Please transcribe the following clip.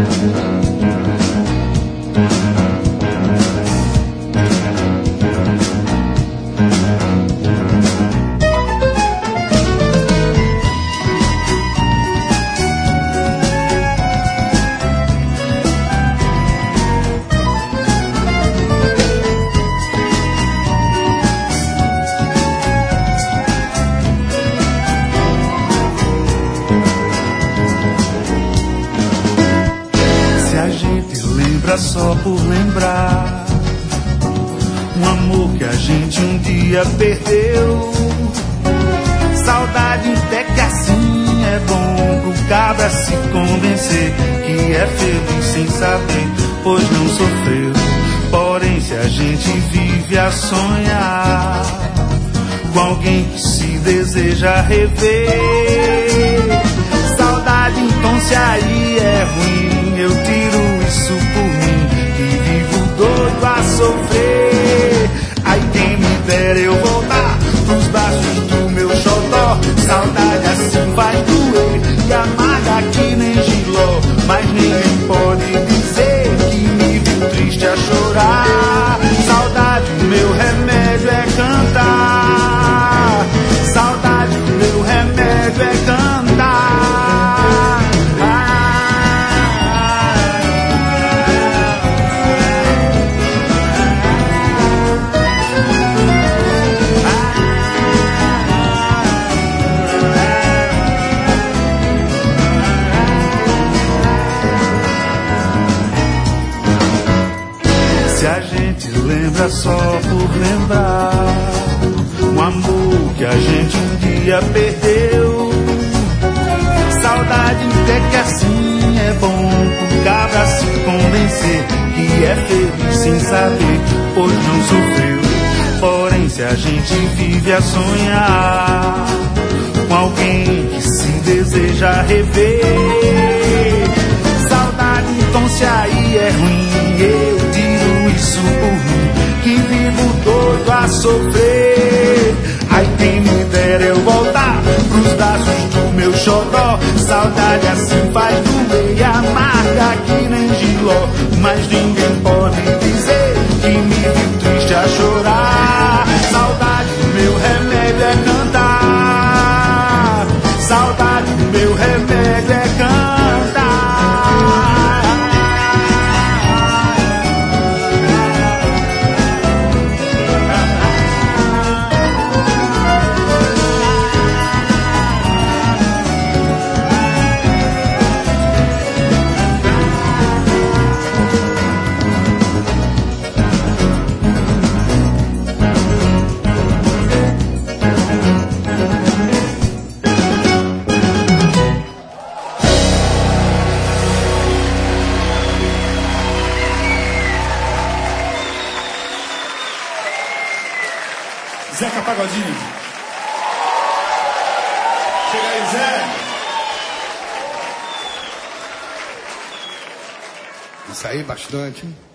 Só por lembrar um amor que a gente um dia perdeu. Saudade até que assim é bom pro cabra se convencer que é feliz sem saber, pois não sofreu. Porém, se a gente vive a sonhar com alguém que se deseja rever, saudade então se aí é ruim, eu tiro isso por mim, que vivo doido a sofrer. Ai, quem me dera eu voltar pros braços do meu xodó. Saudade assim vai doer e amarga que nem giló, mas ninguém pode dizer que me viu triste a chorar. Saudade, o meu remédio é cantar. Saudade, o meu remédio é cantar. Se a gente lembra só por lembrar um amor que a gente um dia perdeu, saudade até que assim é bom pro cabra se convencer que é feliz sem saber, pois não sofreu. Porém, se a gente vive a sonhar com alguém que se deseja rever, saudade então se aí é ruim, eu tiro isso por mim, que vivo doido a sofrer. Ai, quem me dera eu voltar pros braços do meu xodó. Saudade assim faz doer e amarga que nem giló, mas ninguém pode dizer que me viu triste a chorar. Saudade, meu remédio é cantar. Saudade, meu remédio é cantar. Zeca Pagodinho. Chega aí, Zé. Isso aí, bastante.